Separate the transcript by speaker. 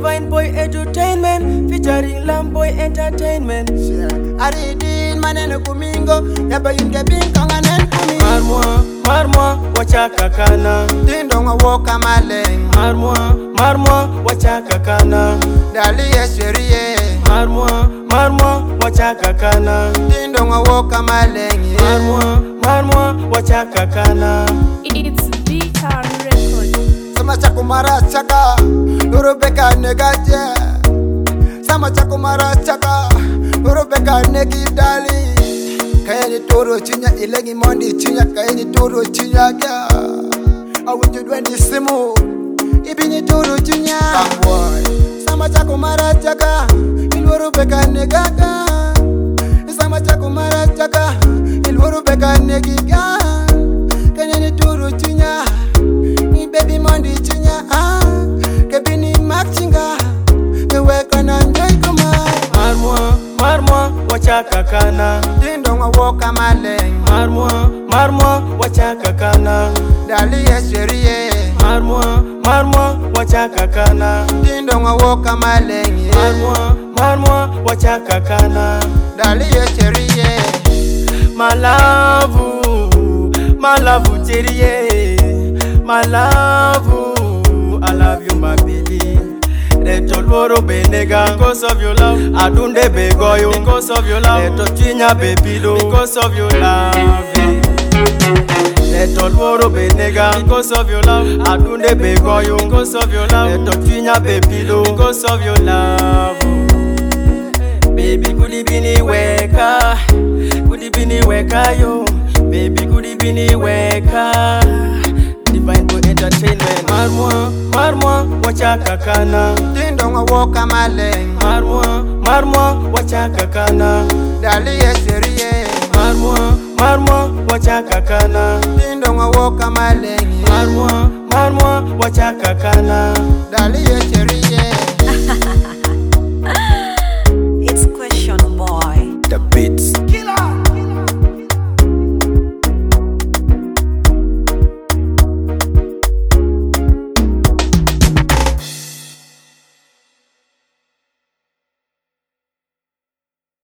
Speaker 1: Divine Boy Entertainment featuring Lamboy Entertainment.
Speaker 2: Aridin maneno kumingo yaba yunge binkonga nen kumi.
Speaker 1: Marmwa wachaka kana.
Speaker 2: Dindonga woka maleng.
Speaker 1: Marmwa wachaka kana.
Speaker 2: Dali esherie.
Speaker 1: Marmwa wachaka kana.
Speaker 2: Dindonga woka maleng.
Speaker 1: Marmwa wachaka kana.
Speaker 3: It's B-Town Record.
Speaker 2: Sama chakumara chaka urubeka negaje. Sama chakumara chaka urubeka negidali. Kayani toro chinya ilengi mondi chinya kayani toro chinya kya. Awujudwendi simu ibini toro chinya. Boy. Sama chakumara chaka ilurubeka negaga. Sama chakumara chaka ilurubeka negiga. Kayani toro chinya. Baby Monday chinya kebini machinga weka na njoi kuma.
Speaker 1: Marmwa wachaka kana.
Speaker 2: Dindonga woka maleng.
Speaker 1: Marmwa wachaka kana.
Speaker 2: Dali esherie.
Speaker 1: Marmwa wachaka kana.
Speaker 2: Dindonga woka maleng.
Speaker 1: Marmwa wachaka kana.
Speaker 2: Dali esherie.
Speaker 1: My love, cherie. My love, I love you, my baby. Leto loro benega because of your love. Adunde begoyo because of your love. Leto chinya baby do because of your love. Leto loro benega because of your love. Adunde begoyo because of your love. Leto chinya baby do because of your love. Baby kudi bini weka yo. Baby kudi bini weka. Divine Boy Entertainment. Marmwa wachaka kana.
Speaker 2: Dindonga woka maleng.
Speaker 1: Marmwa wachaka kana.
Speaker 2: Dali esherie.
Speaker 1: Marmwa wachaka kana.
Speaker 2: Dindonga woka maleng.
Speaker 1: Marmwa wachaka kana.
Speaker 2: Dali esherie.